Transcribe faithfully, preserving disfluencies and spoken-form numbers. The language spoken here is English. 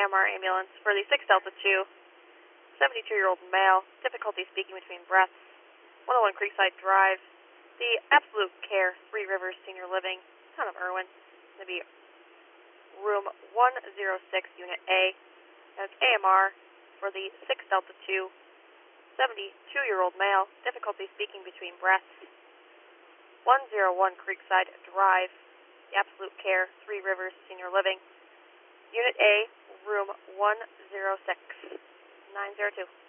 M R ambulance for the six Delta two, seventy-two-year-old male, difficulty speaking between breaths, one oh one Creekside Drive, the Absolute Care, Three Rivers Senior Living, town of Irwin. It's going to be room one oh six, Unit A. That's A M R for the six Delta two, seventy-two-year-old male, difficulty speaking between breaths, one oh one Creekside Drive, the Absolute Care, Three Rivers Senior Living, Unit A, room one oh six, nine oh two.